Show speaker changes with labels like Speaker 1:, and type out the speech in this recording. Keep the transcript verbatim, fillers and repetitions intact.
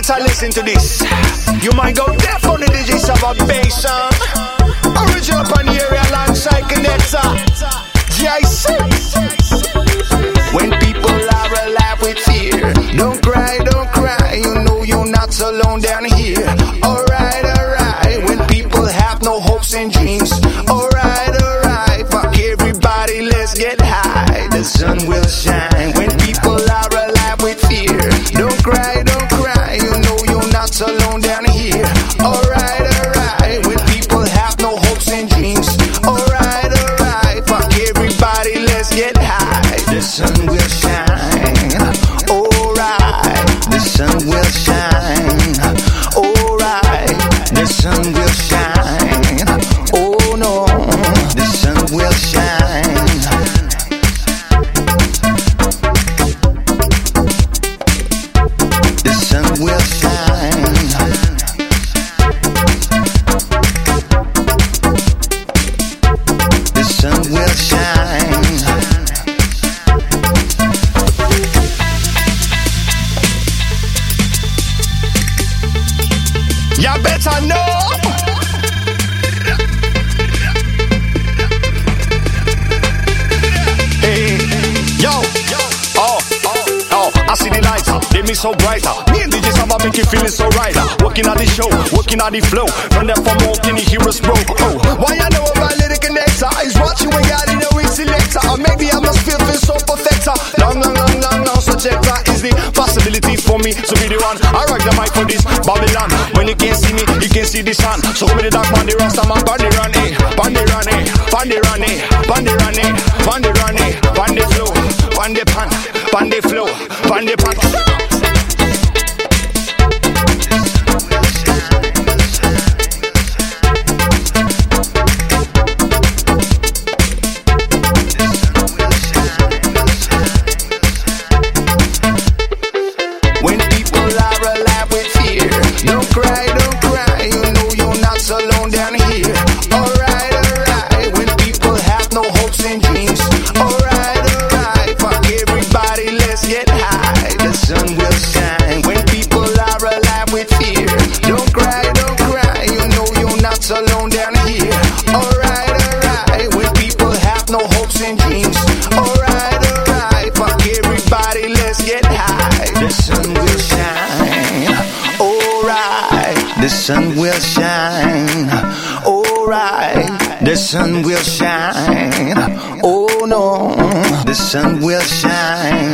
Speaker 1: better listen to this. You might go deaf on the digits of a bass song. Original upon the area alongside Connector G I C. When people are alive with fear, don't cry, don't cry. You know you're not alone down here. Alright, alright. When people have no hopes and dreams, alright, alright. Fuck everybody, let's get high. The sun will shine. When people are alive with fear, don't cry, don't cry. You know you're not alone down here. Alright, alright. When people have no hopes and dreams, alright, alright. Fuck everybody, let's get high. The sun will shine. Alright. The sun will shine. Alright. The sun will shine. Oh no. The sun will shine. The sun will shine. The sun will shine. You better know. Hey, yo, oh, oh, oh, I see the lights, they me so brighter. Me and D J Samba make you feeling so right. Working at the show, working at the flow. Run that from walking the heroes bro. Oh, why I know about Little Connector is watching when God in the week selector. Or maybe I must feel feel so perfecter. Long, long, long, long, long subjector is the possibility for me to be the one. I rock the mic for this Babylon. When you can't see me, you can see the sun. So come with the dark man, the rasta man, pan the run, eh, pan the run, eh, pan the run, eh, pan the run, eh, pan the run, eh, pan the flow, pan the pan, pan the flow, pan the pan. When people are alive with fear, don't cry, don't cry. You know you're not alone down here. Alright, alright. When people have no hopes and dreams, alright, alright. Fuck everybody, let's get high. The sun will shine. When people are alive with fear, don't cry, don't cry. You know you're not alone down here. Alright, alright. When people have no hopes and dreams, alright, alright. Fuck everybody, let's get high. The sun will shine. Alright. The sun will shine. Alright. The sun will shine. Oh no. The sun will shine.